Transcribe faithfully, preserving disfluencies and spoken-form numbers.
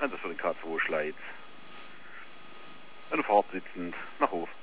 Einsatz für den K zwei Schleiz. Eine Fahrt sitzend nach Hof.